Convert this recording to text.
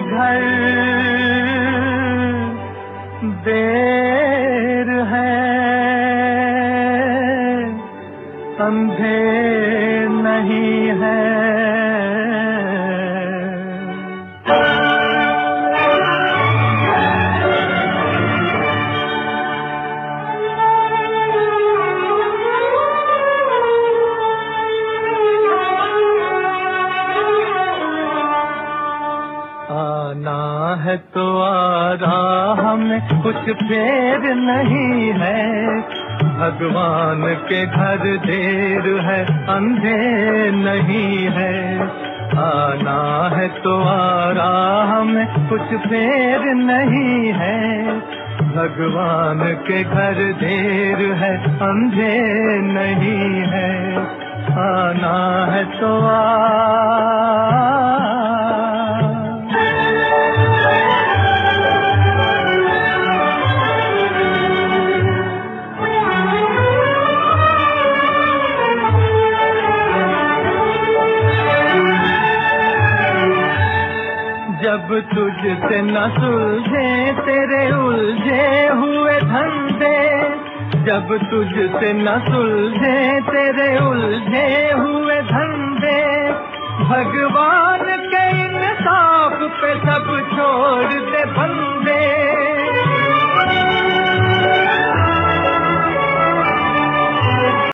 घर देर है, अंधे नहीं है। आना है तो आ रहा, हमें कुछ फेर नहीं है। भगवान के घर देर है, अंधे नहीं है। आना है तो आ रहा, हमें कुछ फेर नहीं है। भगवान के घर देर है, अंधे नहीं है। आना है तो जब तुझसे न सुलझे तेरे उलझे हुए धंधे, जब तुझसे न सुलझे तेरे उलझे हुए धंधे, भगवान के इंसाफ पे सब छोड़ दे बंदे।